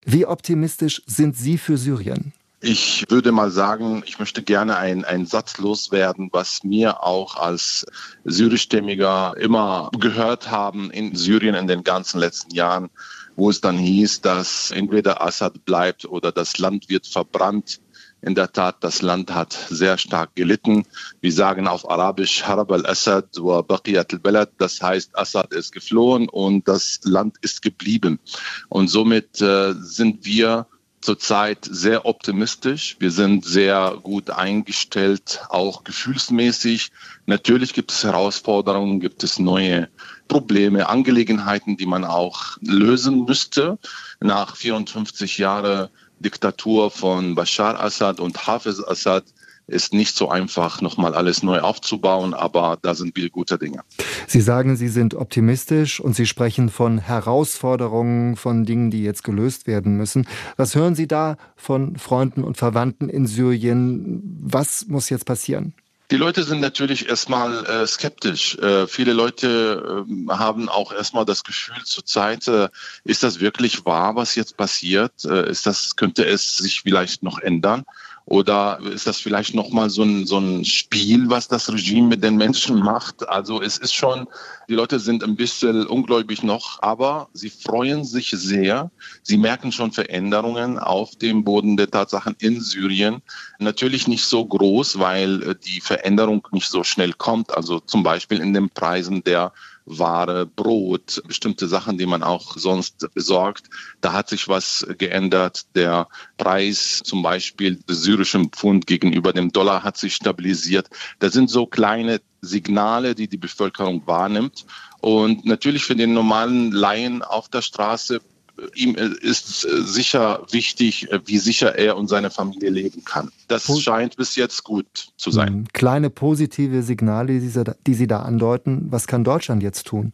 Wie optimistisch sind Sie für Syrien? Ich würde mal sagen, ich möchte gerne einen Satz loswerden, was mir auch als Syrischstämmiger immer gehört haben in Syrien in den ganzen letzten Jahren, wo es dann hieß, dass entweder Assad bleibt oder das Land wird verbrannt. In der Tat, das Land hat sehr stark gelitten. Wir sagen auf Arabisch Harab al-Assad wa baqiyat al-Balad. Das heißt, Assad ist geflohen und das Land ist geblieben. Und somit sind wir zurzeit sehr optimistisch. Wir sind sehr gut eingestellt, auch gefühlsmäßig. Natürlich gibt es Herausforderungen, gibt es neue Probleme, Angelegenheiten, die man auch lösen müsste. Nach 54 Jahren Diktatur von Bashar Assad und Hafez Assad ist nicht so einfach, nochmal alles neu aufzubauen, aber da sind wir guter Dinge. Sie sagen, Sie sind optimistisch und Sie sprechen von Herausforderungen, von Dingen, die jetzt gelöst werden müssen. Was hören Sie da von Freunden und Verwandten in Syrien? Was muss jetzt passieren? Die Leute sind natürlich erstmal skeptisch. Viele Leute haben auch erstmal das Gefühl zurzeit, ist das wirklich wahr, was jetzt passiert? Könnte es sich vielleicht noch ändern? Oder ist das vielleicht nochmal so ein Spiel, was das Regime mit den Menschen macht? Also es ist schon, die Leute sind ein bisschen ungläubig noch, aber sie freuen sich sehr. Sie merken schon Veränderungen auf dem Boden der Tatsachen in Syrien. Natürlich nicht so groß, weil die Veränderung nicht so schnell kommt. Also zum Beispiel in den Preisen der Ware, Brot, bestimmte Sachen, die man auch sonst besorgt. Da hat sich was geändert. Der Preis zum Beispiel des syrischen Pfund gegenüber dem Dollar hat sich stabilisiert. Das sind so kleine Signale, die die Bevölkerung wahrnimmt. Und natürlich für den normalen Laien auf der Straße, ihm ist sicher wichtig, wie sicher er und seine Familie leben kann. Das scheint bis jetzt gut zu sein. Kleine positive Signale, die Sie da andeuten. Was kann Deutschland jetzt tun?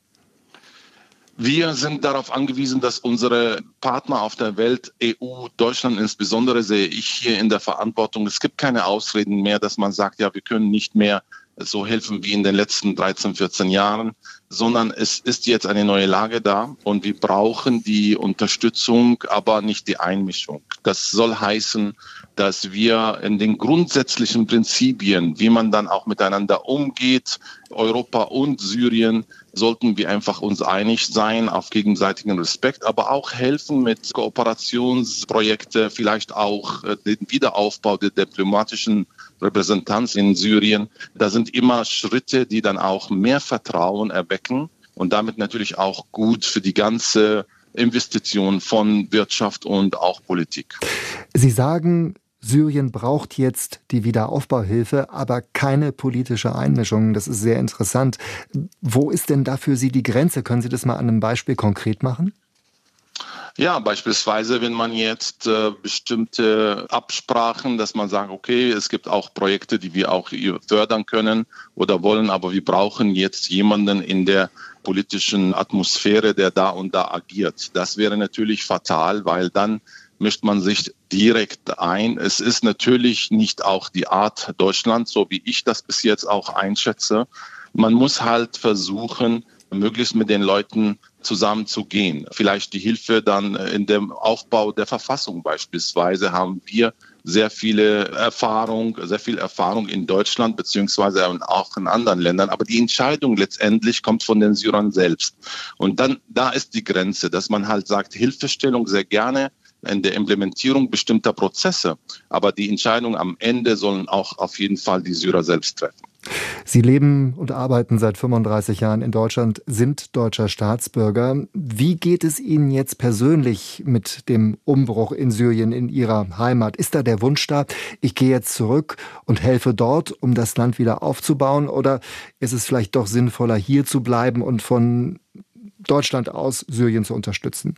Wir sind darauf angewiesen, dass unsere Partner auf der Welt, EU, Deutschland insbesondere, sehe ich hier in der Verantwortung. Es gibt keine Ausreden mehr, dass man sagt, ja, wir können nicht mehr so helfen wie in den letzten 13, 14 Jahren, sondern es ist jetzt eine neue Lage da und wir brauchen die Unterstützung, aber nicht die Einmischung. Das soll heißen, dass wir in den grundsätzlichen Prinzipien, wie man dann auch miteinander umgeht, Europa und Syrien, sollten wir einfach uns einig sein auf gegenseitigen Respekt, aber auch helfen mit Kooperationsprojekten, vielleicht auch den Wiederaufbau der diplomatischen Repräsentanz in Syrien. Da sind immer Schritte, die dann auch mehr Vertrauen erwecken und damit natürlich auch gut für die ganze Investition von Wirtschaft und auch Politik. Sie sagen, Syrien braucht jetzt die Wiederaufbauhilfe, aber keine politische Einmischung. Das ist sehr interessant. Wo ist denn da für Sie die Grenze? Können Sie das mal an einem Beispiel konkret machen? Ja, beispielsweise, wenn man jetzt bestimmte Absprachen, dass man sagt, okay, es gibt auch Projekte, die wir auch fördern können oder wollen, aber wir brauchen jetzt jemanden in der politischen Atmosphäre, der da und da agiert. Das wäre natürlich fatal, weil dann mischt man sich direkt ein. Es ist natürlich nicht auch die Art Deutschlands, so wie ich das bis jetzt auch einschätze. Man muss halt versuchen, möglichst mit den Leuten zusammenzugehen. Vielleicht die Hilfe dann in dem Aufbau der Verfassung beispielsweise haben wir sehr viel Erfahrung in Deutschland beziehungsweise auch in anderen Ländern. Aber die Entscheidung letztendlich kommt von den Syrern selbst. Und dann, da ist die Grenze, dass man halt sagt, Hilfestellung sehr gerne in der Implementierung bestimmter Prozesse. Aber die Entscheidung am Ende sollen auch auf jeden Fall die Syrer selbst treffen. Sie leben und arbeiten seit 35 Jahren in Deutschland, sind deutscher Staatsbürger. Wie geht es Ihnen jetzt persönlich mit dem Umbruch in Syrien, in Ihrer Heimat? Ist da der Wunsch da, ich gehe jetzt zurück und helfe dort, um das Land wieder aufzubauen? Oder ist es vielleicht doch sinnvoller, hier zu bleiben und von Deutschland aus Syrien zu unterstützen?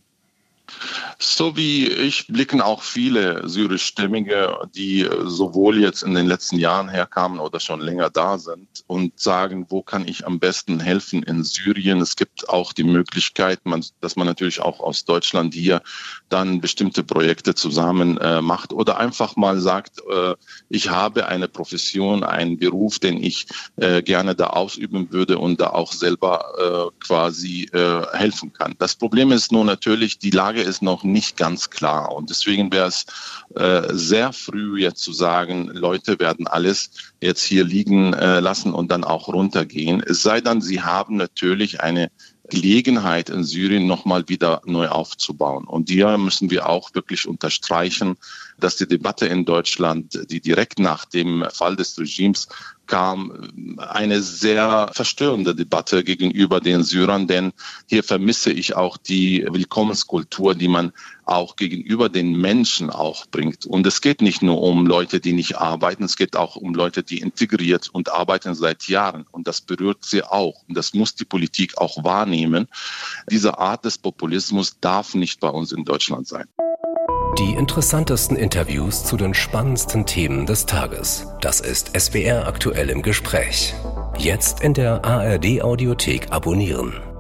So wie ich blicken auch viele syrischstämmige, die sowohl jetzt in den letzten Jahren herkamen oder schon länger da sind und sagen, wo kann ich am besten helfen in Syrien. Es gibt auch die Möglichkeit, dass man natürlich auch aus Deutschland hier dann bestimmte Projekte zusammen macht oder einfach mal sagt, ich habe eine Profession, einen Beruf, den ich gerne da ausüben würde und da auch selber quasi helfen kann. Das Problem ist nur natürlich, die Lage ist noch nicht nicht ganz klar. Und deswegen wäre es sehr früh jetzt zu sagen, Leute werden alles jetzt hier liegen lassen und dann auch runtergehen. Es sei denn, sie haben natürlich eine Gelegenheit in Syrien nochmal wieder neu aufzubauen. Und hier müssen wir auch wirklich unterstreichen, dass die Debatte in Deutschland, die direkt nach dem Fall des Regimes kam, eine sehr verstörende Debatte gegenüber den Syrern, denn hier vermisse ich auch die Willkommenskultur, die man auch gegenüber den Menschen auch bringt. Und es geht nicht nur um Leute, die nicht arbeiten, es geht auch um Leute, die integriert und arbeiten seit Jahren. Und das berührt sie auch. Und das muss die Politik auch wahrnehmen. Diese Art des Populismus darf nicht bei uns in Deutschland sein. Die interessantesten Interviews zu den spannendsten Themen des Tages. Das ist SWR aktuell im Gespräch. Jetzt in der ARD Audiothek abonnieren.